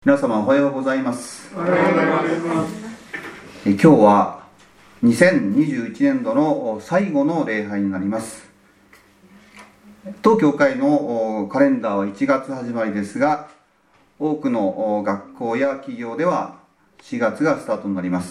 皆様おはようございます。 おはようございます。 今日は2021年度の最後の礼拝になります。当教会のカレンダーは1月始まりですが、多くの学校や企業では4月がスタートになります。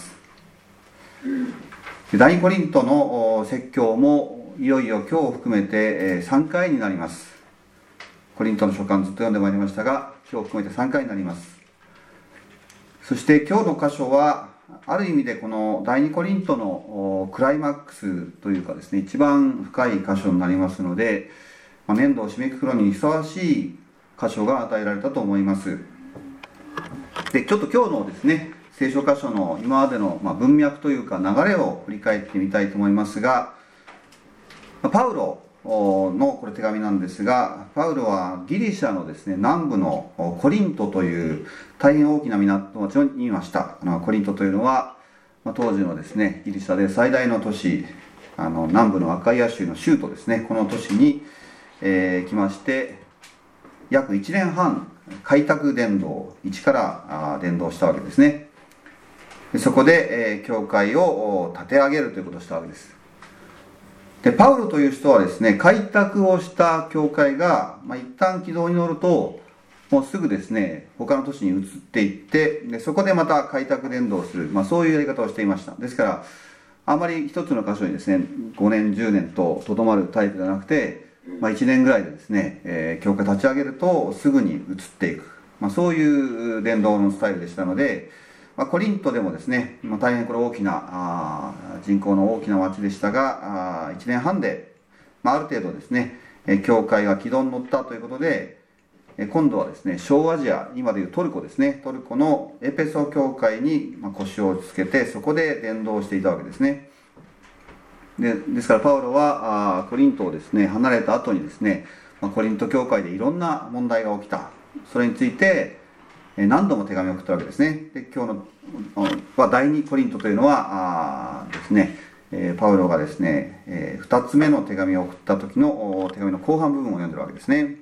第2コリントの説教もいよいよ今日を含めて3回になります。コリントの書簡ずっと読んでまいりましたが、今日を含めて3回になります。そして今日の箇所はある意味でこの第2コリントのクライマックスというかですね、一番深い箇所になりますので、年度を締めくくるのにふさわしい箇所が与えられたと思います。で、ちょっと今日のですね、聖書箇所の今までの文脈というか流れを振り返ってみたいと思いますが、パウロのこれ手紙なんですが、パウロはギリシャのですね、南部のコリントという大変大きな港町にいました。コリントというのは当時のですね、ギリシャで最大の都市、南部のアカイア州の州都ですね、この都市に、来まして、約1年半開拓伝道、一から伝道したわけですね。でそこで、教会を立て上げるということをしたわけです。でパウロという人はですね、開拓をした教会が、一旦軌道に乗るともうすぐですね、他の都市に移っていって、でそこでまた開拓伝道をする、そういうやり方をしていました。ですからあまり一つの箇所にですね5年10年ととどまるタイプではなくて、1年ぐらいでですね、教会立ち上げるとすぐに移っていく、そういう伝道のスタイルでしたので、コリントでもですね、大変これ大きな人口の大きな町でしたが、1年半で、ある程度ですね、教会が軌道に乗ったということで、今度はですね、小アジア、今でいうトルコですね、トルコのエペソ教会に腰をつけて、そこで伝道していたわけですね。ですからパウロはコリントをですね離れた後にですね、コリント教会でいろんな問題が起きた、それについて何度も手紙を送ったわけですね。で今日の第2コリントというのはですね、パウロがですね、2つ目の手紙を送った時の手紙の後半部分を読んでるわけですね。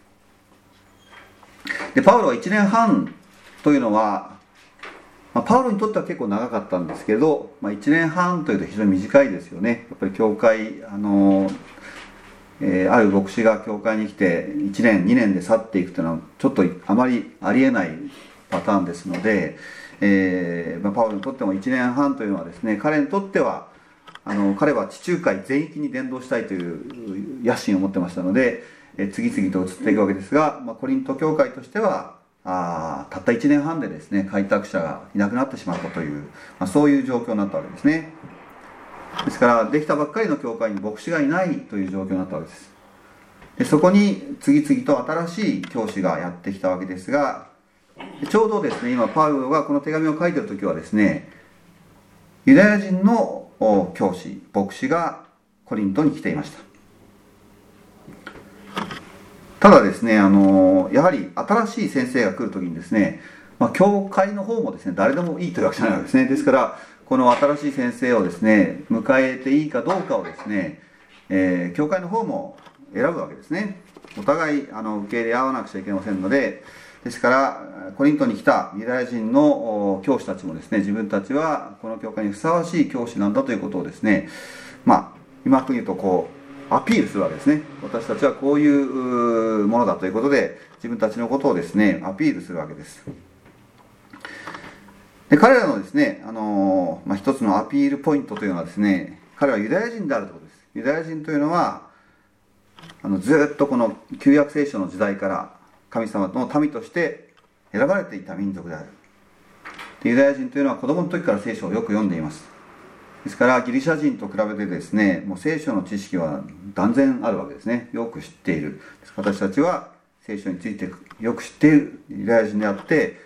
でパウロは1年半というのは、パウロにとっては結構長かったんですけど、1年半というと非常に短いですよね。やっぱり教会ある牧師が教会に来て1年2年で去っていくというのはちょっとあまりありえないパターンですので、パウロにとっても1年半というのはですね、彼にとっては彼は地中海全域に伝道したいという野心を持ってましたので、次々と移っていくわけですが、コリント教会としてはたった1年半でですね、開拓者がいなくなってしまったという、そういう状況になったわけですね。ですからできたばっかりの教会に牧師がいないという状況になったわけです。でそこに次々と新しい教師がやってきたわけですが、ちょうどですね、今パウロがこの手紙を書いている時はですね、ユダヤ人の教師牧師がコリントに来ていました。ただですね、やはり新しい先生が来るときにですね、教会の方もですね、誰でもいいというわけじゃないわけですね。ですからこの新しい先生をですね迎えていいかどうかをですね、教会の方も選ぶわけですね。お互い受け入れ合わなくちゃいけませんので、ですからコリントに来たユダヤ人の教師たちもですね、自分たちはこの教会にふさわしい教師なんだということをですね、今風に言うとアピールするわけですね。私たちはこういうものだということで、自分たちのことをですねアピールするわけです。で彼らのですね、一つのアピールポイントというのはですね、彼はユダヤ人であるということです。ユダヤ人というのはずっとこの旧約聖書の時代から神様の民として選ばれていた民族である。でユダヤ人というのは子供の時から聖書をよく読んでいます。ですからギリシャ人と比べてですね、もう聖書の知識は断然あるわけですね。よく知っている。私たちは聖書についてよく知っているユダヤ人であって、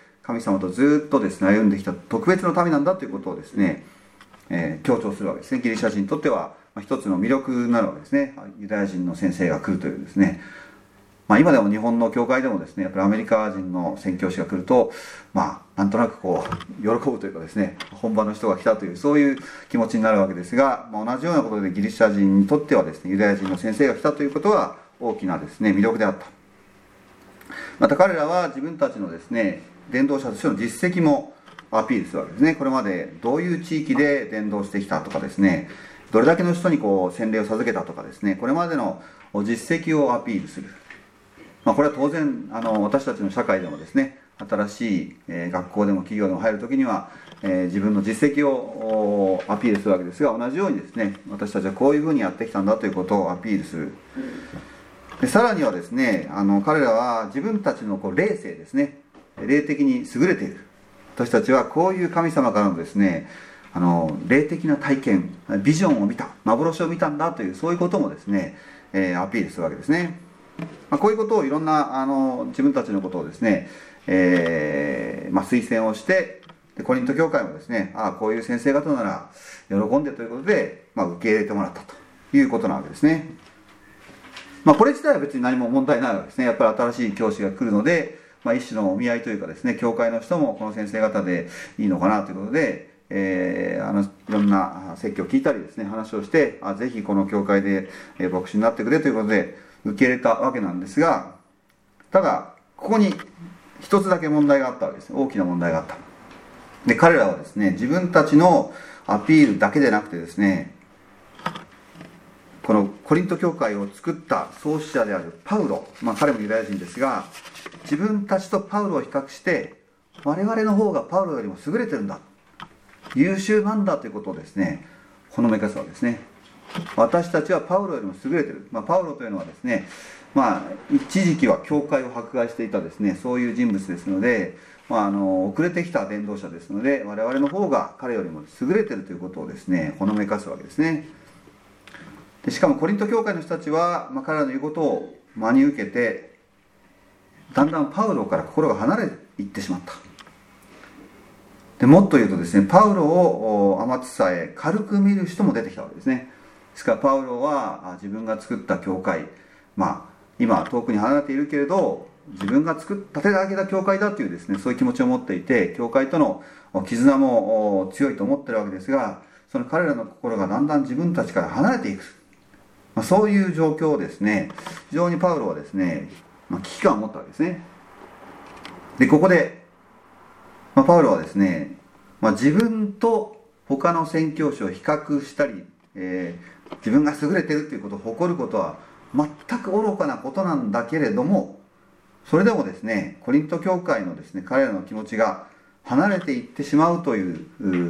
神様とずっとですね歩んできた特別の民なんだということをですね、強調するわけですね。ギリシャ人にとっては一つの魅力になるわけですね。ユダヤ人の先生が来るというですね、今でも日本の教会でもですね、やっぱりアメリカ人の宣教師が来るとなんとなく喜ぶというかですね、本場の人が来たというそういう気持ちになるわけですが、同じようなことでギリシャ人にとってはですね、ユダヤ人の先生が来たということは大きなですね魅力であった。また彼らは自分たちのですね伝道者としての実績もアピールするわけですね。これまでどういう地域で伝道してきたとかですね、どれだけの人に洗礼を授けたとかですね、これまでの実績をアピールする。これは当然私たちの社会でもですね、新しい学校でも企業でも入るときには自分の実績をアピールするわけですが、同じようにですね、私たちはこういうふうにやってきたんだということをアピールする。でさらにはですね、彼らは自分たちの霊性ですね、霊的に優れている。私たちはこういう神様からのですね、霊的な体験、ビジョンを見た、幻を見たんだという、そういうこともですね、アピールするわけですね。こういうことをいろんな自分たちのことをですね、推薦をして、でコリント教会もですね、こういう先生方なら喜んでということで、受け入れてもらったということなわけですね。これ自体は別に何も問題ないわけですね。やっぱり新しい教師が来るので、一種のお見合いというかですね、教会の人もこの先生方でいいのかなということで、いろんな説教を聞いたりですね、話をして、ぜひこの教会で牧師になってくれということで受け入れたわけなんですが、ただここに一つだけ問題があったわけです。大きな問題があった。で彼らはですね、自分たちのアピールだけでなくてですね、このコリント教会を作った創始者であるパウロ、彼もユダヤ人ですが、自分たちとパウロを比較して我々の方がパウロよりも優れてるんだ、優秀なんだということをですね、ほのめかすわけですね。私たちはパウロよりも優れてる。パウロというのはですね、一時期は教会を迫害していたですね、そういう人物ですので、遅れてきた伝道者ですので、我々の方が彼よりも優れてるということをですね、ほのめかすわけですね。でしかもコリント教会の人たちは、彼らの言うことを真に受けて、だんだんパウロから心が離れていってしまった。でもっと言うとですね、パウロを天地さえ軽く見る人も出てきたわけですね。ですからパウロは自分が作った教会、今遠くに離れているけれど、自分が立て上げた教会だというですね、そういう気持ちを持っていて、教会との絆も強いと思っているわけですが、その彼らの心がだんだん自分たちから離れていく、そういう状況をですね、非常にパウロはですね、危機感を持ったわけですね。でここで、パウロはですね、自分と他の宣教師を比較したり、自分が優れているということを誇ることは全く愚かなことなんだけれども、それでもですね、コリント教会のですね、彼らの気持ちが離れていってしまうという、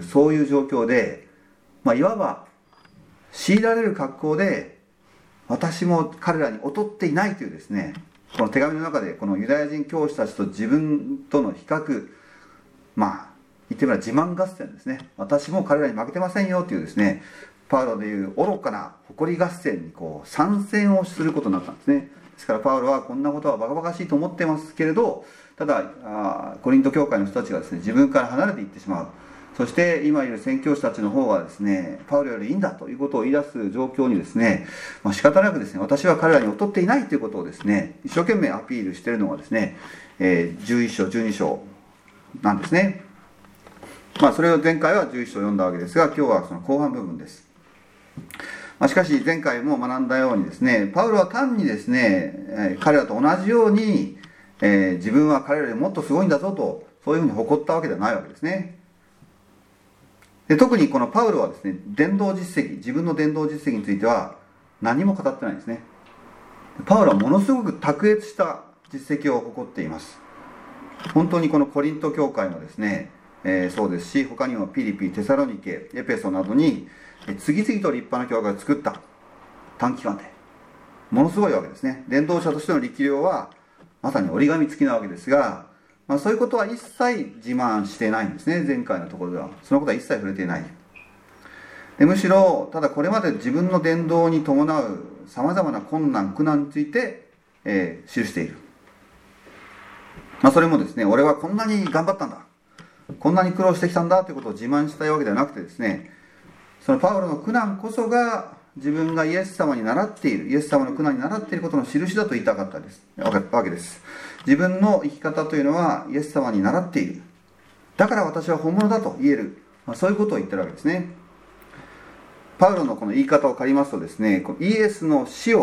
そういう状況で、いわば強いられる格好で、私も彼らに劣っていないというですね、この手紙の中でこのユダヤ人教師たちと自分との比較、言ってみれば自慢合戦ですね。私も彼らに負けてませんよというですね、パウロでいう愚かな誇り合戦に参戦をすることになったんですね。ですからパウロはこんなことはバカバカしいと思ってますけれど、ただコリント教会の人たちがですね、自分から離れていってしまう。そして今いる宣教師たちの方がですね、パウロよりいいんだということを言い出す状況にですね、仕方なくですね、私は彼らに劣っていないということをですね、一生懸命アピールしているのがですね、11章12章なんですね。それを前回は11章読んだわけですが、今日はその後半部分です。しかし前回も学んだようにですね、パウロは単にですね、彼らと同じように、自分は彼らよりもっとすごいんだぞと、そういうふうに誇ったわけではないわけですね。で特にこのパウロはですね、伝道実績、自分の伝道実績については何も語ってないんですね。パウロはものすごく卓越した実績を誇っています。本当にこのコリント教会もですね、そうですし、他にもピリピ、テサロニケ、エペソなどに次々と立派な教会を作った短期間で、ものすごいわけですね。伝道者としての力量はまさに折り紙付きなわけですが、そういうことは一切自慢してないんですね。前回のところではそのことは一切触れていない。でむしろただこれまで自分の伝道に伴うさまざまな困難苦難について、記している。それもですね、俺はこんなに頑張ったんだ、こんなに苦労してきたんだということを自慢したいわけではなくてですね、そのパウロの苦難こそが自分がイエス様に倣っている、イエス様の苦難に倣っていることの印だと言いたかったわけです。自分の生き方というのはイエス様に倣っている、だから私は本物だと言える、そういうことを言ってるわけですね。パウロのこの言い方を借りますとですね、イエスの死を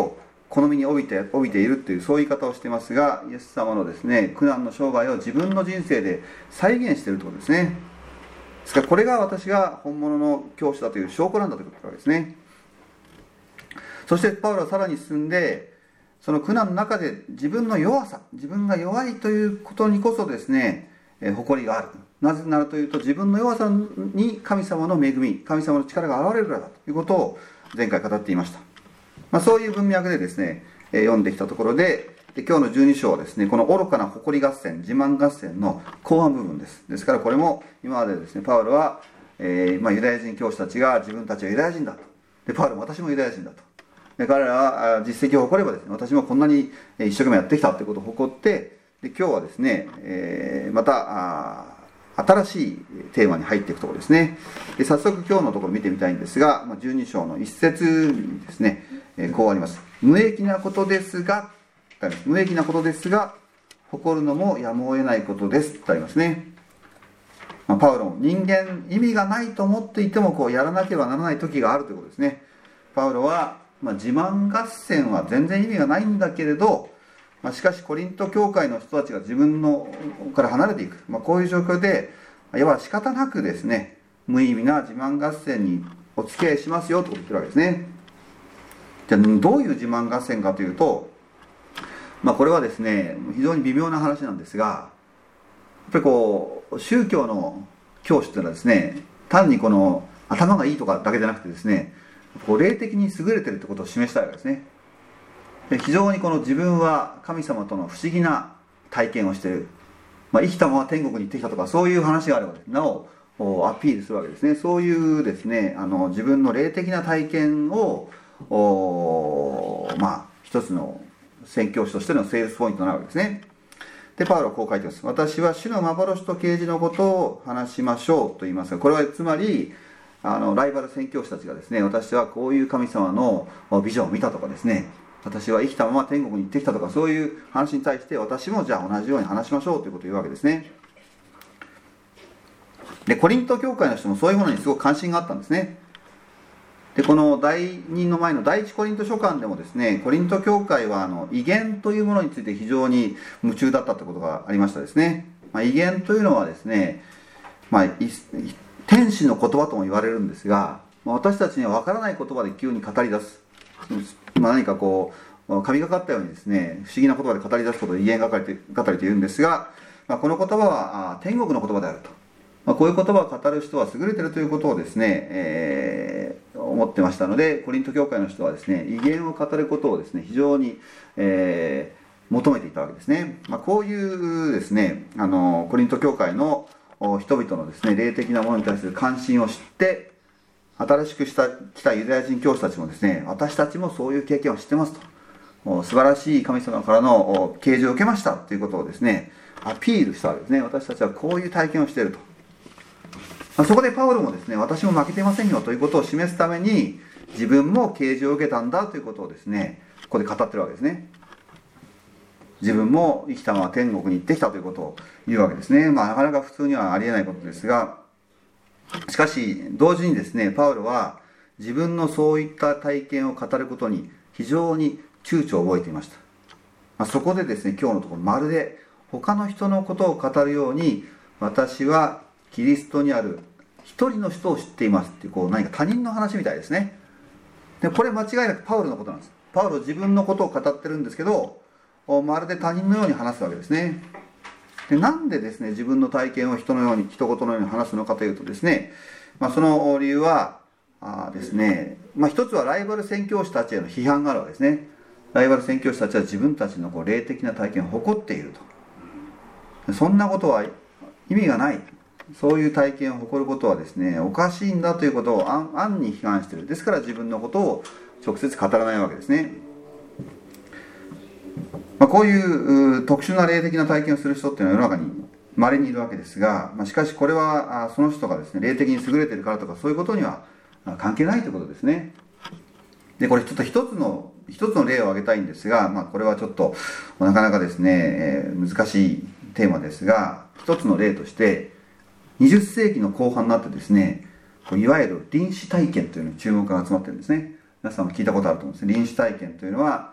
好みに帯びているというそういう言い方をしていますが、イエス様のですね苦難の生涯を自分の人生で再現しているということですね。ですからこれが私が本物の教師だという証拠なんだということですね。そしてパウロはさらに進んで、その苦難の中で自分の弱さ、自分が弱いということにこそですね、誇りがある。なぜならというと、自分の弱さに神様の恵み、神様の力が現れるからだということを前回語っていました。そういう文脈でですね、読んできたところで、今日の12章はですね、この愚かな誇り合戦、自慢合戦の後半部分です。ですからこれも今までですね、パウロは、ユダヤ人教師たちが自分たちはユダヤ人だと。で、パウロも私もユダヤ人だと。で、彼らは実績を誇ればですね、私もこんなに一生懸命やってきたということを誇って、で今日はですね、また新しいテーマに入っていくところですね。で早速今日のところ見てみたいんですが、12章の1節にですね、こうあります。無益なことですが、無益なことですが、誇るのもやむを得ないことですとありますね。パウロも人間意味がないと思っていてもやらなければならない時があるということですね。パウロは、自慢合戦は全然意味がないんだけれど、しかしコリント教会の人たちが自分のから離れていく、こういう状況でいわば仕方なくですね、無意味な自慢合戦にお付き合いしますよと言ってるわけですね。じゃあどういう自慢合戦かというと、これはですね非常に微妙な話なんですが、やっぱり宗教の教師というのはですね、単に頭がいいとかだけじゃなくてですね、霊的に優れているということを示したいわけですね。非常に自分は神様との不思議な体験をしている、生きたまま天国に行ってきたとか、そういう話があればなおアピールするわけですね。そういうですね、自分の霊的な体験を一つの宣教師としてのセールスポイントになるわけですね。でパウロはこう書いてます。私は主の幻と啓示のことを話しましょうと言いますが、これはつまりライバル宣教師たちがですね、私はこういう神様のビジョンを見たとかですね、私は生きたまま天国に行ってきたとか、そういう話に対して私もじゃあ同じように話しましょうということを言うわけですね。でコリント教会の人もそういうものにすごく関心があったんですね。でこの第2の前の第一コリント書簡でもですね、コリント教会は異言というものについて非常に夢中だったということがありましたですね。異言というのはですね、天使の言葉とも言われるんですが、私たちには分からない言葉で急に語り出す、何か神がかったようにですね、不思議な言葉で語り出すことを異言語りというんですが、この言葉は天国の言葉であると、こういう言葉を語る人は優れているということをですね、思ってましたので、コリント教会の人はですね、異言を語ることをですね非常に、求めていたわけですね。こういうですね、コリント教会の人々のですね霊的なものに対する関心を知って、新しく来たユダヤ人教師たちもですね、私たちもそういう経験を知ってますと、素晴らしい神様からの啓示を受けましたということをですねアピールしたわけですね。私たちはこういう体験をしていると。そこでパウロもですね、私も負けていませんよということを示すために、自分も啓示を受けたんだということをですねここで語ってるわけですね。自分も生きたまま天国に行ってきたということを言うわけですね。なかなか普通にはありえないことですが、しかし同時にですね、パウロは自分のそういった体験を語ることに非常に躊躇を覚えていました。そこでですね、今日のところまるで他の人のことを語るように、私はキリストにある一人の人を知っていますっていう、何か他人の話みたいですね。でこれ間違いなくパウロのことなんです。パウロ自分のことを語ってるんですけど、まるで他人のように話すわけですね。でなんでですね自分の体験を人事のように話すのかというとですね、その理由はですね、一つはライバル宣教師たちへの批判があるわけですね。ライバル宣教師たちは自分たちの霊的な体験を誇っていると。そんなことは意味がない。そういう体験を誇ることはですねおかしいんだということを暗に批判している。ですから自分のことを直接語らないわけですね。こういう特殊な霊的な体験をする人っていうのは世の中に稀にいるわけですが、しかしこれはその人がですね霊的に優れているからとかそういうことには関係ないということですね。でこれちょっと一つの例を挙げたいんですが、これはちょっとなかなかですね、難しいテーマですが、一つの例として20世紀の後半になってですね、いわゆる臨死体験というのに注目が集まっているんですね。皆さんも聞いたことあると思うんですね。臨死体験というのは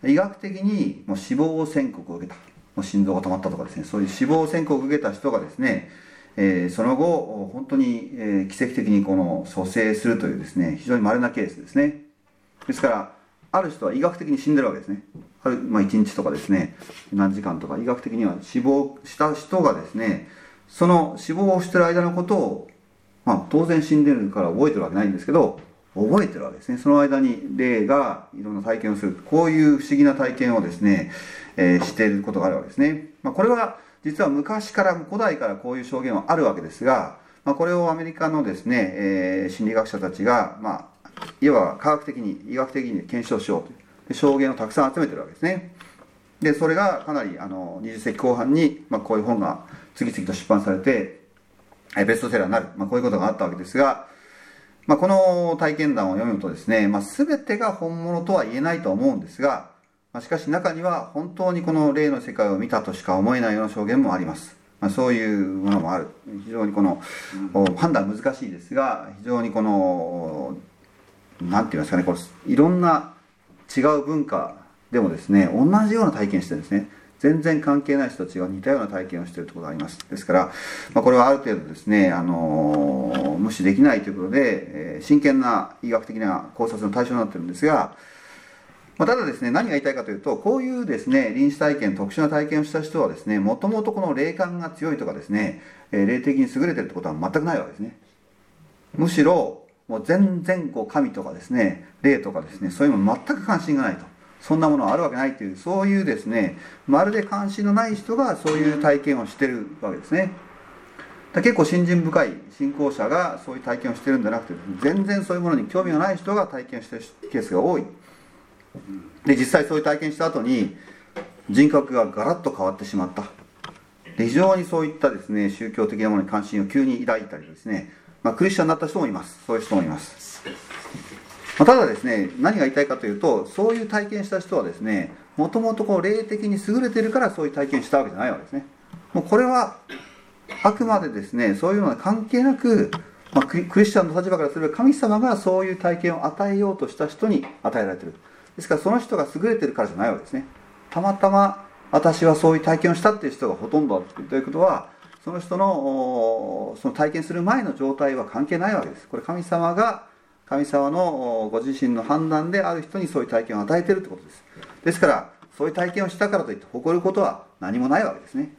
医学的にもう死亡宣告を受けた、もう心臓が止まったとかですね、そういう死亡宣告を受けた人がですね、その後本当に、奇跡的にこの蘇生するというですね、非常に稀なケースですね。ですからある人は医学的に死んでるわけですね。1日とかですね、何時間とか医学的には死亡した人がですね、その死亡してる間のことを、当然死んでるから覚えてるわけないんですけど、覚えてるわけですね。その間に霊がいろんな体験をする、こういう不思議な体験をですね、していることがあるわけですね。これは実は昔から古代からこういう証言はあるわけですが、これをアメリカのですね、心理学者たちが、いわば科学的に医学的に検証しようという証言をたくさん集めてるわけですね。でそれがかなり20世紀後半に、こういう本が次々と出版されてベストセラーになる、こういうことがあったわけですが、この体験談を読むとですね、全てが本物とは言えないと思うんですが、しかし中には本当にこの霊の世界を見たとしか思えないような証言もあります。そういうものもある。非常にこの、判断難しいですが、非常にこのなんて言いますかね、これいろんな違う文化でもですね、同じような体験してるんですね。全然関係ない人たちが似たような体験をしているところがあります。ですから、これはある程度ですね、無視できないということで、真剣な医学的な考察の対象になっているんですが、ただですね、何が言いたいかというと、こういうですね、臨死体験、特殊な体験をした人はですね、もともとこの霊感が強いとかですね、霊的に優れてるってことは全くないわけですね。むしろもう全然神とかですね、霊とかですね、そういうの全く関心がないと、そんなものはあるわけないという、そういうですね、まるで関心のない人がそういう体験をしてるわけですね。結構信心深い信仰者がそういう体験をしてるんじゃなくて、全然そういうものに興味がない人が体験しているケースが多い。で実際そういう体験した後に人格がガラッと変わってしまった。で非常にそういったですね、宗教的なものに関心を急に抱いたりですね、クリスチャンになった人もいます。そういう人もいます。ただですね、何が言いたいかというと、そういう体験した人はですね、もともと霊的に優れているからそういう体験したわけじゃないわけですね。もうこれはあくまでですね、そういうのは関係なく、クリスチャンの立場からすれば神様がそういう体験を与えようとした人に与えられている。ですからその人が優れているからじゃないわけですね。たまたま私はそういう体験をしたっていう人がほとんどということは、その人のその体験する前の状態は関係ないわけです。これ神様のご自身の判断である人にそういう体験を与えているということです。ですからそういう体験をしたからといって誇ることは何もないわけですね。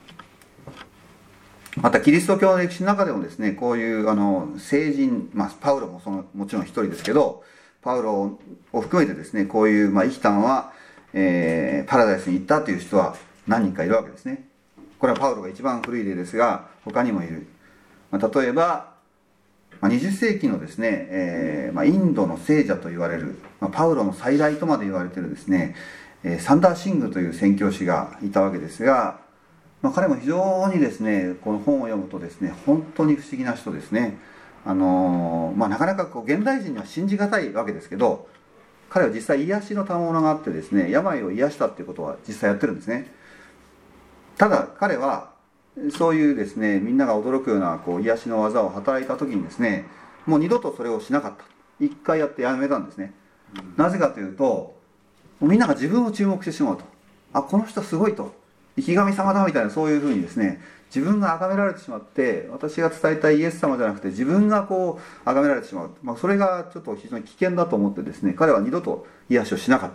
またキリスト教の歴史の中でもですね、こういう聖人、パウロももちろん一人ですけど、パウロを含めてですね、こういう生きたまま、パラダイスに行ったという人は何人かいるわけですね。これはパウロが一番古い例ですが、他にもいる。例えば20世紀のですね、インドの聖者と言われる、パウロの再来とまで言われているですね、サンダーシングという宣教師がいたわけですが、彼も非常にですね、この本を読むとですね、本当に不思議な人ですね。なかなか現代人には信じがたいわけですけど、彼は実際癒しの賜物があってですね、病を癒したっていうことは実際やってるんですね。ただ彼はそういうですね、みんなが驚くような癒しの技を働いた時にですね、もう二度とそれをしなかった。一回やってやめたんですね。なぜかというと、みんなが自分を注目してしまうと、この人すごいと、生き神様だみたいな、そういうふうにですね、自分が崇められてしまって、私が伝えたいイエス様じゃなくて自分が崇められてしまう、それがちょっと非常に危険だと思ってですね、彼は二度と癒しをしなかった。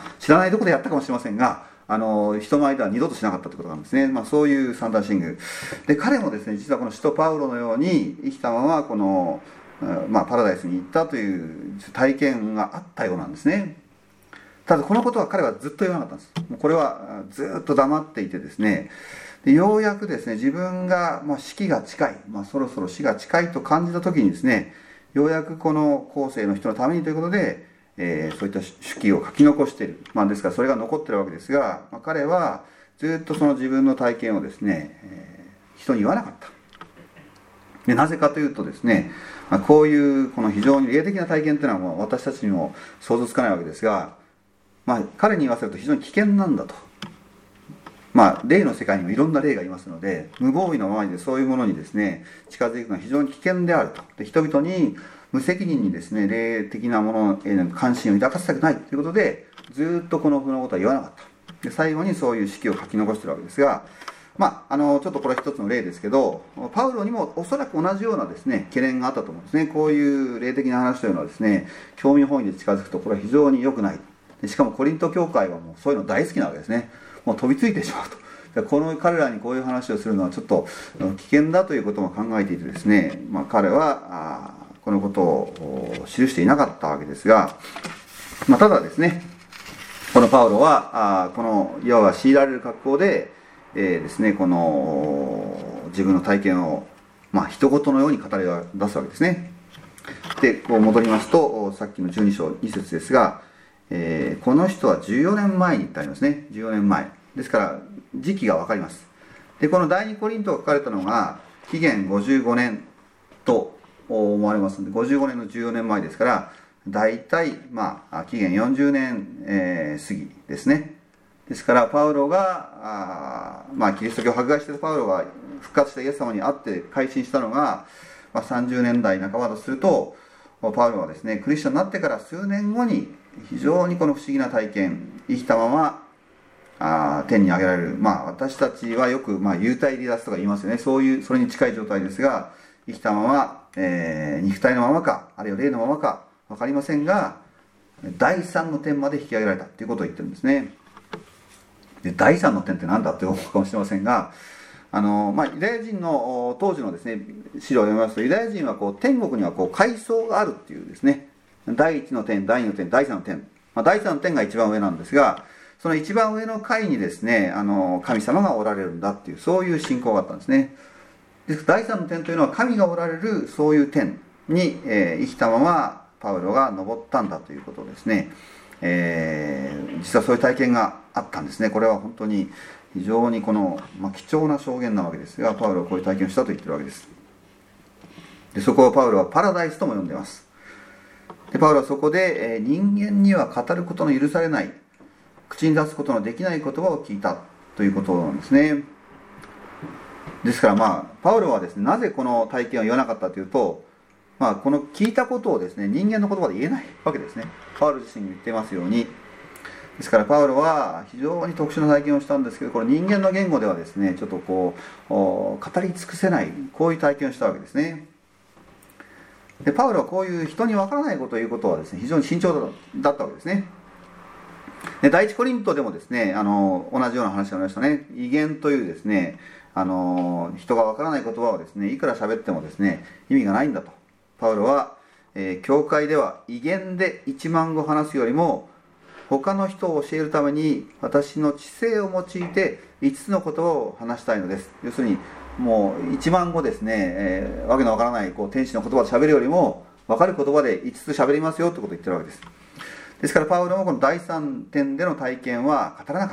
知らないところでやったかもしれませんが、人前では二度としなかったということなんですね。そういうサンダーシングで、彼もですね、実はこの使徒パウロのように生きたままこの、パラダイスに行ったという体験があったようなんですね。ただこのことは彼はずっと言わなかったんです。これはずっと黙っていてですね、でようやくですね、自分が死期が近い、そろそろ死が近いと感じた時にですね、ようやくこの後世の人のためにということで、そういった手記を書き残している、ですからそれが残ってるわけですが、彼はずっとその自分の体験をですね、人に言わなかった。でなぜかというとですね、こういうこの非常に霊的な体験というのは私たちにも想像つかないわけですが、彼に言わせると非常に危険なんだと。霊の世界にもいろんな霊がいますので、無防備のままにそういうものにですね、近づくのは非常に危険であると。で人々に無責任にですね霊的なものへの関心を抱かせたくないということでずっとこのことは言わなかった。で最後にそういう式を書き残しているわけですが、ちょっとこれは一つの例ですけど、パウロにもおそらく同じようなですね懸念があったと思うんですね。こういう霊的な話というのはですね興味本位で近づくとこれは非常に良くない。でしかもコリント教会はもうそういうの大好きなわけですね。もう飛びついてしまうと。この彼らにこういう話をするのはちょっと危険だということも考えていてですね、彼はこのことを記していなかったわけですが、ただですねこのパウロはこのいわば強いられる格好で、ですねこの自分の体験を一言のように語り出すわけですね。でこう戻りますとさっきの12章2節ですが、この人は14年前にってありますね。14年前ですから時期が分かります。でこの第2コリントが書かれたのが紀元55年と思われますので、55年の14年前ですから大体紀元40年、過ぎですね。ですからパウロがキリスト教を迫害していたパウロが復活したイエス様に会って改心したのが、30年代半ばとすると、パウロはですねクリスチャンになってから数年後に非常にこの不思議な体験、生きたまま天に上げられる、私たちはよく幽体離脱とか言いますよね。それに近い状態ですが、生きたまま、肉体のままかあるいは霊のままか分かりませんが第3の天まで引き上げられたということを言ってるんですね。で第3の天って何だって思うかもしれませんが、ユダヤ人の当時のですね資料を読みますと、ユダヤ人は天国には階層があるっていうですね、第1の天、第2の天、第3の天、第3の天が一番上なんですが、その一番上の階にですね神様がおられるんだっていう、そういう信仰があったんですね。ですから第3の天というのは神がおられるそういう天に、生きたままパウロが登ったんだということですね。実はそういう体験があったんですね。これは本当に非常に貴重な証言なわけですが、パウロはこういう体験をしたと言ってるわけです。でそこをパウロはパラダイスとも呼んでいます。でパウロはそこで、人間には語ることの許されない、口に出すことのできない言葉を聞いたということなんですね。ですからパウロはですねなぜこの体験を言わなかったというと、この聞いたことをですね人間の言葉で言えないわけですね。パウロ自身が言ってますように。ですからパウロは非常に特殊な体験をしたんですけど、これ人間の言語ではですねちょっと語り尽くせない、こういう体験をしたわけですね。でパウロはこういう人に分からないことを言うことはですね非常に慎重だったわけですね。で第一コリントでもですね同じような話がありましたね。異言というですね人が分からない言葉をですねいくら喋ってもですね意味がないんだと。パウロは、教会では異言で1万語話すよりも他の人を教えるために私の知性を用いて5つの言葉を話したいのです。要するにもう1万語ですね、わけのわからない天使の言葉で喋るよりも分かる言葉で5つ喋りますよってことを言ってるわけです。ですからパウロもこの第3点での体験は語らなかった。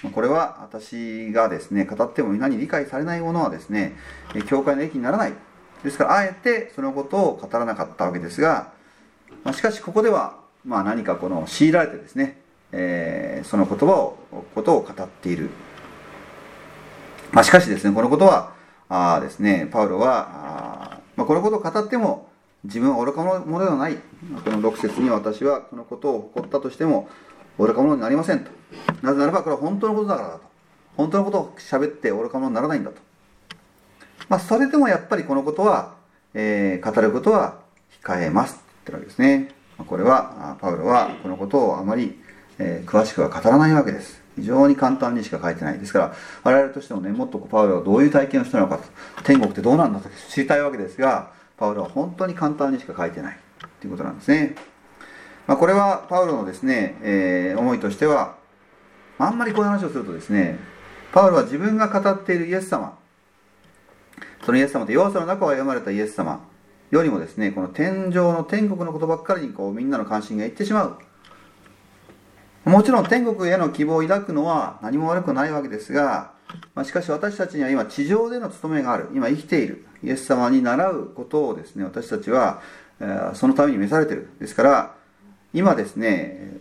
これは私がですね語っても皆に理解されないものはですね教会の益にならない。ですからあえてそのことを語らなかったわけですが、しかしここでは何か強いられてですね、そのことを語っている。しかしですねこのことはですねパウロはこのことを語っても自分は愚か者ではない。この6節に私はこのことを誇ったとしても愚か者になりませんと。なぜならばこれは本当のことだからだと。本当のことを喋って愚か者にならないんだと。それでもやっぱりこのことは、語ることは控えますって言ってるわけですね。これはパウロはこのことをあまり、詳しくは語らないわけです。非常に簡単にしか書いてない。ですから我々としてもねもっとパウロはどういう体験をしたのかと、天国ってどうなんだと知りたいわけですが、パウロは本当に簡単にしか書いてないということなんですね。これはパウロのですね、思いとしてはあんまりこういう話をするとですね、パウロは自分が語っているイエス様、そのイエス様と弱さの中を歩まれたイエス様よりもですねこの天上の天国のことばっかりにみんなの関心がいってしまう。もちろん天国への希望を抱くのは何も悪くないわけですが、しかし私たちには今地上での務めがある。今生きているイエス様に倣うことをですね私たちはそのために召されている。ですから今ですね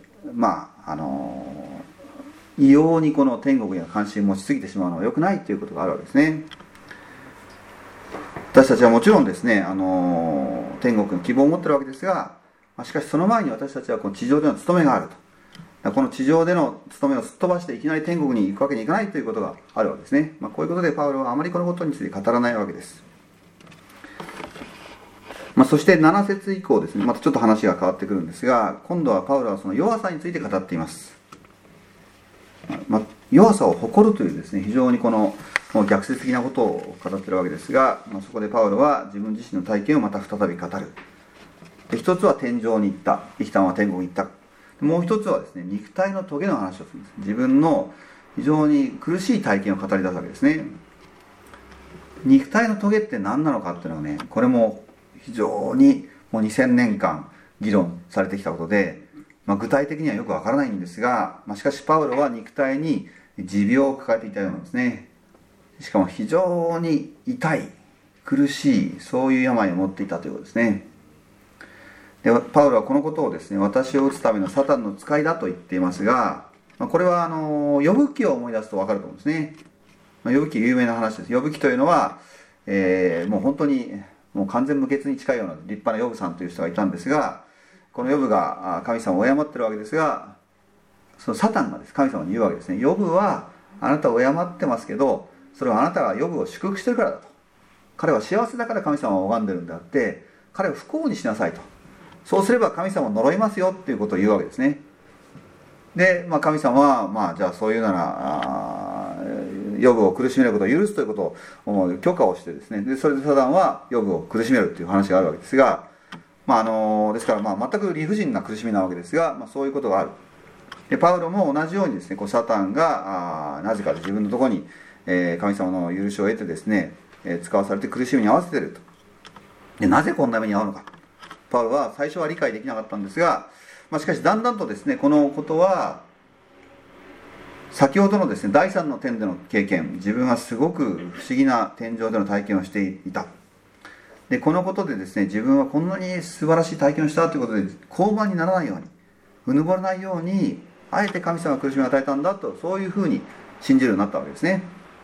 異様にこの天国には関心を持ちすぎてしまうのは良くないということがあるわけですね。 私たちはもちろんですね、天国の希望を持っているわけですが、しかしその前に私たちはこの地上での務めがあると。この地上での務めをすっ飛ばしていきなり天国に行くわけにいかないということがあるわけですね。こういうことでパウロはあまりこのことについて語らないわけです。そして7節以降ですね、またちょっと話が変わってくるんですが、今度はパウロはその弱さについて語っています。弱さを誇るというですね、非常にこの逆説的なことを語っているわけですが、そこでパウロは自分自身の体験をまた再び語る。で、一つは天上に行った、生きたまま天国に行った。もう一つはですね、肉体の棘の話をするんです。自分の非常に苦しい体験を語り出すわけですね。肉体の棘って何なのかっていうのはね、これも非常にもう2000年間議論されてきたことで、具体的にはよくわからないんですが、しかしパウロは肉体に持病を抱えていたようなんですね。しかも非常に痛い、苦しい、そういう病を持っていたということですね。で、パウロはこのことをですね、私を打つためのサタンの使いだと言っていますが、これはヨブ記を思い出すと分かると思うんですね。ヨブ記有名な話です。ヨブ記というのは、もう本当にもう完全無欠に近いような立派なヨブさんという人がいたんですが、このヨブが神様を敬っているわけですが、そのサタンがです、神様に言うわけですね。ヨブはあなたを敬ってますけど、それはあなたがヨブを祝福してるからだと。彼は幸せだから神様を拝んでるんであって、彼を不幸にしなさいと。そうすれば神様を呪いますよっていうことを言うわけですね。で、神様は、じゃあそういうならヨブを苦しめることを許すということを許可をしてですね、でそれでサタンはヨブを苦しめるっていう話があるわけですが、ですから全く理不尽な苦しみなわけですが、そういうことがある。でパウロも同じようにですね、サタンがなぜか自分のところに神様の許しを得てですね、使わされて苦しみに合わせていると。でなぜこんな目に遭うのか、パウロは最初は理解できなかったんですが、しかしだんだんとですね、このことは先ほどのですね第3の点での経験、自分はすごく不思議な天上での体験をしていた。でこのことでですね、自分はこんなに素晴らしい体験をしたということで高慢にならないように、うぬぼれないように、あえて神様が苦しみを与えたんだと、そういうふうに信じるようになったわけですね。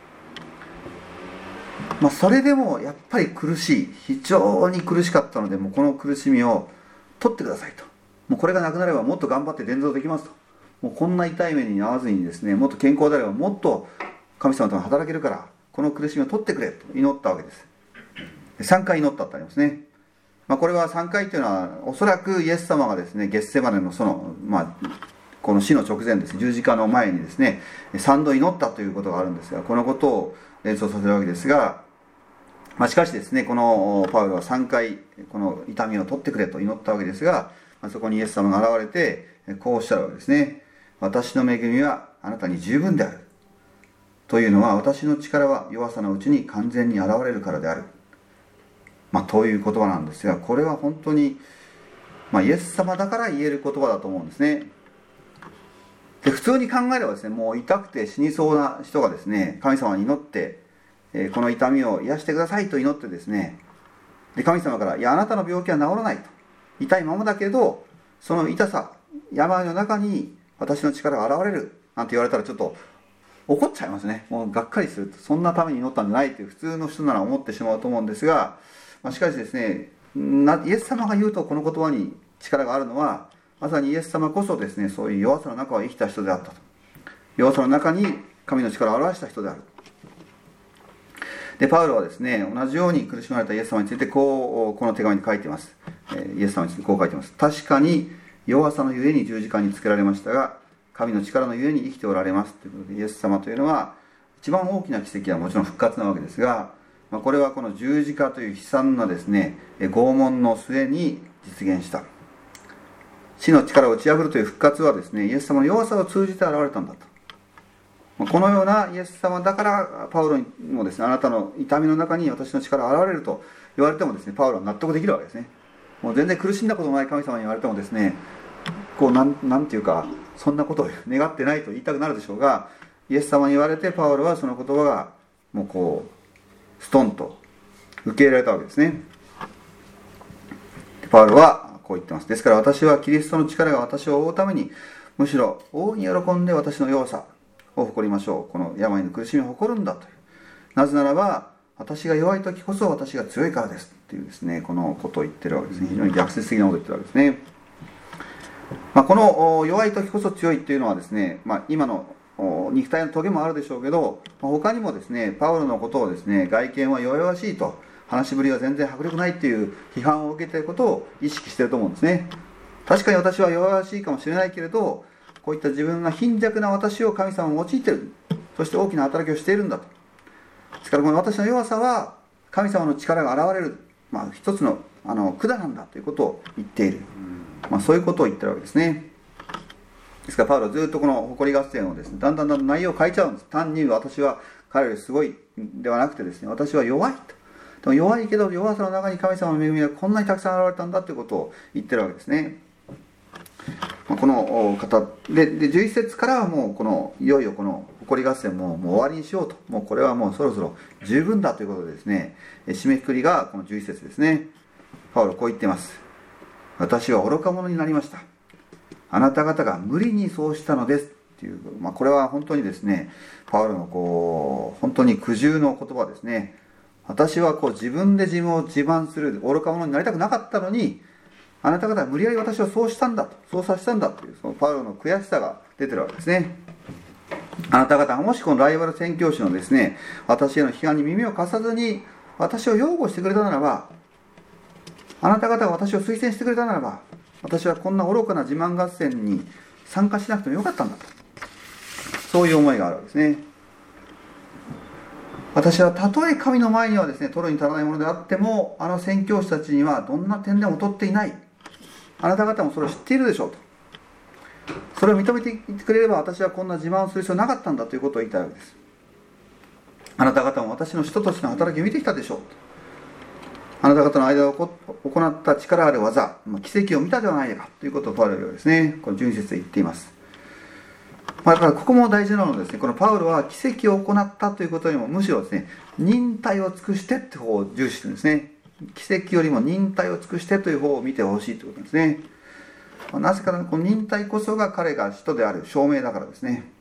それでもやっぱり苦しい、非常に苦しかったので、もうこの苦しみを取ってくださいと。もうこれがなくなればもっと頑張って伝道できますと。もうこんな痛い目に遭わずにですね、もっと健康であればもっと神様と働けるから、この苦しみを取ってくれと祈ったわけです。3回祈ったってありますね。これは3回というのはおそらくイエス様がですね、ゲッセマネのこの死の直前ですね、十字架の前にですね3度祈ったということがあるんですが、このことを連想させるわけですが、しかしですね、このパウロは3回この痛みを取ってくれと祈ったわけですが、そこにイエス様が現れてこうおっしゃるわけですね。私の恵みはあなたに十分である。というのは、私の力は弱さのうちに完全に現れるからである。という言葉なんですが、これは本当に、イエス様だから言える言葉だと思うんですね。で普通に考えればですね、もう痛くて死にそうな人がですね、神様に祈ってこの痛みを癒してくださいと祈ってですね、で神様から、いやあなたの病気は治らないと、痛いままだけどその痛さ、病の中に私の力が現れるなんて言われたら、ちょっと怒っちゃいますね。もうがっかりすると、そんなために祈ったんじゃないという普通の人なら思ってしまうと思うんですが、しかしですね、イエス様が言うとこの言葉に力があるのは、まさにイエス様こそですね、そういう弱さの中を生きた人であったと。弱さの中に神の力を表した人である。でパウロはですね、同じように苦しまれたイエス様についてこの手紙に書いています。イエス様についてこう書いています。確かに弱さのゆえに十字架につけられましたが、神の力のゆえに生きておられますということで、イエス様というのは一番大きな奇跡はもちろん復活なわけですが、これはこの十字架という悲惨なですね拷問の末に実現した。死の力を打ち破るという復活はですね、イエス様の弱さを通じて現れたんだと。このようなイエス様だからパウロにもですね、あなたの痛みの中に私の力が現れると言われてもですね、パウロは納得できるわけですね。もう全然苦しんだことのない神様に言われてもですね、なんていうか、そんなことを願ってないと言いたくなるでしょうが、イエス様に言われてパウロはその言葉がもうストンと受け入れられたわけですね。パウロはこう言ってます。ですから私はキリストの力が私を覆うために、むしろ大いに喜んで私の弱さを誇りましょう。この病の苦しみを誇るんだという。なぜならば私が弱い時こそ私が強いからですっていうですね、このことを言ってるわけですね。非常に逆説的なことを言ってるわけですね。この弱い時こそ強いっていうのはですね、今の肉体の棘もあるでしょうけど、他にもですね、パウロのことをですね、外見は弱々しいと、話しぶりは全然迫力ないっていう批判を受けていることを意識していると思うんですね。確かに私は弱々しいかもしれないけれど、こういった自分が貧弱な私を神様が用いている、そして大きな働きをしているんだと。ですからこの私の弱さは神様の力が現れる、一つの管なんだということを言っている、そういうことを言ってるわけですね。ですからパウロはずっとこの誇り合戦をですね、だんだん内容を変えちゃうんです。単に私は彼よりすごいではなくてですね、私は弱いと。でも弱いけど弱さの中に神様の恵みがこんなにたくさん現れたんだということを言ってるわけですね。この方で11節からはもういよいよこの誇り合戦もう終わりにしようと、もうこれはもうそろそろ十分だということでですね、締めくくりがこの11節ですね。パウロこう言っています。私は愚か者になりました。あなた方が無理にそうしたのですっていう、これは本当にですね、パウロの本当に苦渋の言葉ですね。私は自分で自分を自慢する愚か者になりたくなかったのに、あなた方は無理やり私をそうしたんだと、そうさせたんだという、そのパウロの悔しさが出てるわけですね。あなた方がもしこのライバル宣教師のですね、私への批判に耳を貸さずに私を擁護してくれたならば、あなた方が私を推薦してくれたならば、私はこんな愚かな自慢合戦に参加しなくてもよかったんだと、そういう思いがあるわけですね。私はたとえ神の前にはですね、取るに足らないものであっても、あの宣教師たちにはどんな点でも劣っていない、あなた方もそれを知っているでしょうと、それを認めていってくれれば私はこんな自慢をする必要なかったんだということを言いたいわけです。あなた方も私の使徒としての働きを見てきたでしょうと、あなた方の間を行った力ある技、奇跡を見たではないかということをパウロはですね、この12節で言っています。だからここも大事なのはですね、このパウロは奇跡を行ったということよりもむしろですね、忍耐を尽くしてという方を重視してるんですね。奇跡よりも忍耐を尽くしてという方を見てほしいということですね。なぜかこの忍耐こそが彼が使徒である証明だからですね。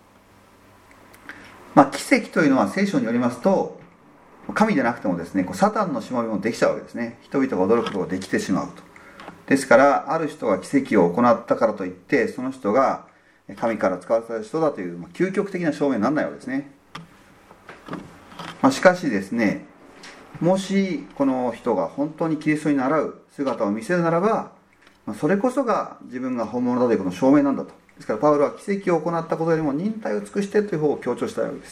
奇跡というのは聖書によりますと、神でなくてもですね、サタンのしもべもできちゃうわけですね。人々が驚くことができてしまうと。ですからある人が奇跡を行ったからといってその人が神から使わされる人だという、究極的な証明にならないわけですね。しかしですね、もしこの人が本当にキリストに倣う姿を見せるならば、それこそが自分が本物だということの証明なんだと。ですからパウロは奇跡を行ったことよりも忍耐を尽くしてという方を強調したいわけです。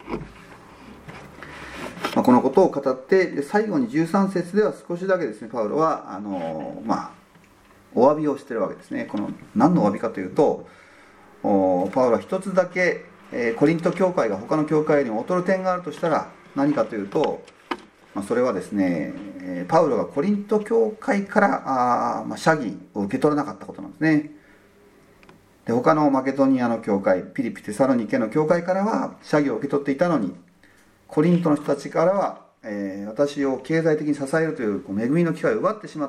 このことを語って最後に13節では少しだけですね、パウロはお詫びをしているわけですね。この何のお詫びかというと、パウロは一つだけコリント教会が他の教会よりも劣る点があるとしたら何かというと、それはですね、パウロがコリント教会から謝儀を受け取らなかったことなんですね。で他のマケドニアの教会、ピリピテサロニケの教会からは謝儀を受け取っていたのに、コリントの人たちからは、私を経済的に支えるという恵みの機会を奪ってしまった、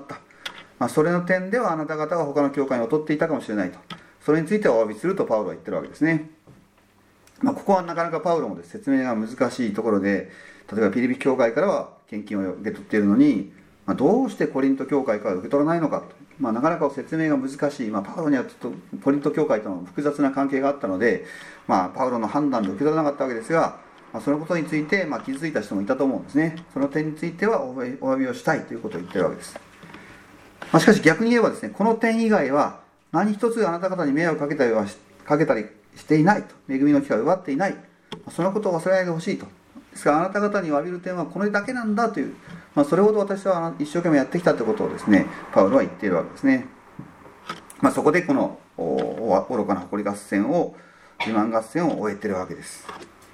それの点ではあなた方が他の教会に劣っていたかもしれないと、それについてはお詫びするとパウロは言ってるわけですね。ここはなかなかパウロも説明が難しいところで、例えばピリピ教会からは献金を受け取っているのに、どうしてコリント教会から受け取らないのかと、なかなか説明が難しい、パウロにはちょっとコリント教会との複雑な関係があったので、パウロの判断で受け取らなかったわけですが、そのことについて傷ついた人もいたと思うんですね。その点についてはお詫びをしたいということを言っているわけです。しかし逆に言えばですね、この点以外は何一つあなた方に迷惑をかけたりしていないと、恵みの機会を奪っていない、そのことを忘れないでほしいと。ですからあなた方に詫びる点はこれだけなんだという、それほど私は一生懸命やってきたということをですね、パウロは言っているわけですね。そこでこの愚かな誇り合戦を、自慢合戦を終えているわけです。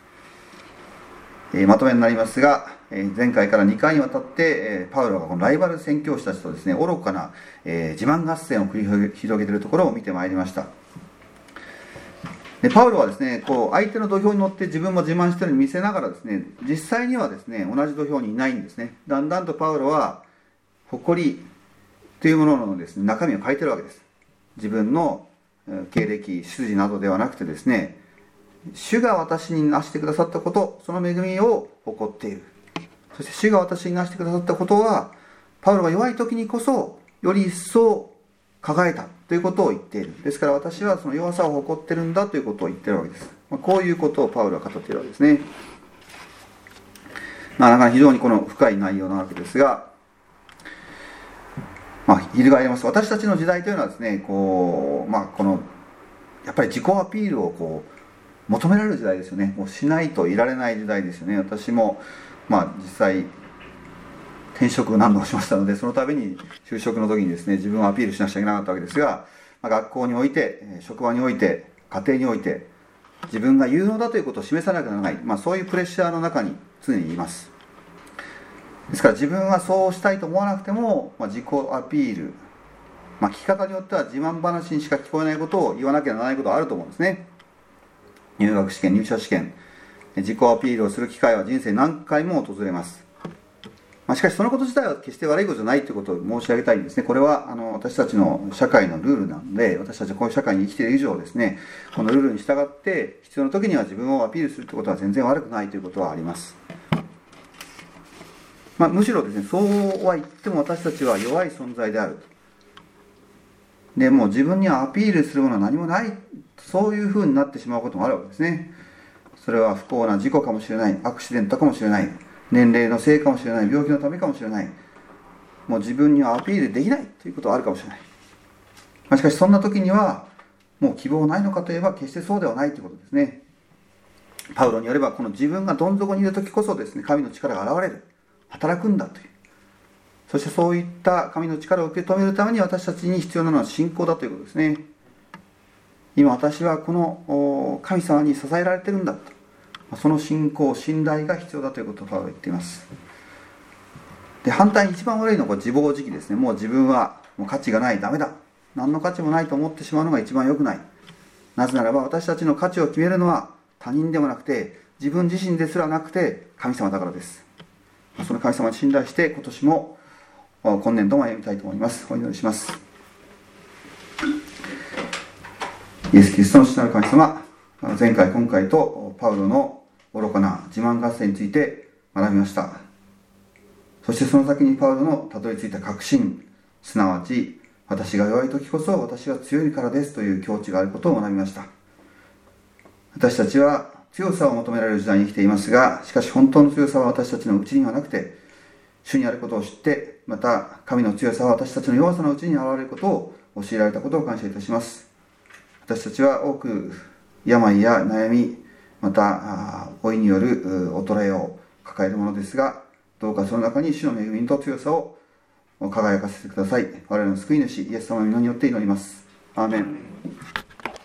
まとめになりますが、前回から2回にわたってパウロがこのライバル宣教師たちとですね、愚かな自慢合戦を繰り広げているところを見てまいりました。でパウロはですね、相手の土俵に乗って自分も自慢しているように見せながらですね、実際にはですね、同じ土俵にいないんですね。だんだんとパウロは誇りというもののですね、中身を変えているわけです。自分の経歴、出自などではなくてですね、主が私になしてくださったこと、その恵みを誇っている。 そして主が私になしてくださったことは、パウロが弱い時にこそより一層輝いたということを言っている。ですから私はその弱さを誇ってるんだということを言っているわけです。こういうことをパウロは語っているわけですね。なかなか非常にこの深い内容なわけですが、翻ります。私たちの時代というのはですね、このやっぱり自己アピールを求められる時代ですよね。もうしないといられない時代ですよね。私も実際転職何度もしましたので、その度に就職の時にですね、自分をアピールしなくちゃいけなかったわけですが、学校において、職場において、家庭において、自分が有能だということを示さなきゃならない、そういうプレッシャーの中に常にいます。ですから自分はそうしたいと思わなくても、自己アピール、聞き方によっては自慢話にしか聞こえないことを言わなきゃならないことがあると思うんですね。入学試験、入社試験、自己アピールをする機会は人生何回も訪れます。しかしそのこと自体は決して悪いことじゃないということを申し上げたいんですね。これは私たちの社会のルールなので、私たちはこういう社会に生きている以上ですね、このルールに従って必要な時には自分をアピールするということは全然悪くないということはあります。むしろですね、そうは言っても私たちは弱い存在である。でもう自分にはアピールするものは何もない、そういうふうになってしまうこともあるわけですね。それは不幸な事故かもしれない、アクシデントかもしれない、年齢のせいかもしれない、病気のためかもしれない、もう自分にはアピールできないということはあるかもしれない。しかしそんな時にはもう希望ないのかといえば決してそうではないということですね。パウロによればこの自分がどん底にいる時こそですね、神の力が現れる、働くんだという、そしてそういった神の力を受け止めるために私たちに必要なのは信仰だということですね。今私はこの神様に支えられているんだと、その信仰、信頼が必要だということをパウロは言っています。で、反対に一番悪いのは自暴自棄ですね。もう自分はもう価値がない、ダメだ、何の価値もないと思ってしまうのが一番良くない。なぜならば私たちの価値を決めるのは他人でもなくて、自分自身ですらなくて神様だからです。その神様に信頼して今年も今年度も歩みたいと思います。お祈りします。イエス・キリストの父なる神様、前回今回とパウロの愚かな自慢合戦について学びました。そしてその先にパウロのたどり着いた確信、すなわち私が弱い時こそ私は強いからですという境地があることを学びました。私たちは強さを求められる時代に生きていますが、しかし本当の強さは私たちのうちにはなくて、主にあることを知って、また神の強さは私たちの弱さのうちに現れることを教えられたことを感謝いたします。私たちは多く病や悩み、また老いによる衰えを抱えるものですが、どうかその中に主の恵みと強さを輝かせてください。我々の救い主イエス様の皆によって祈ります。アーメン。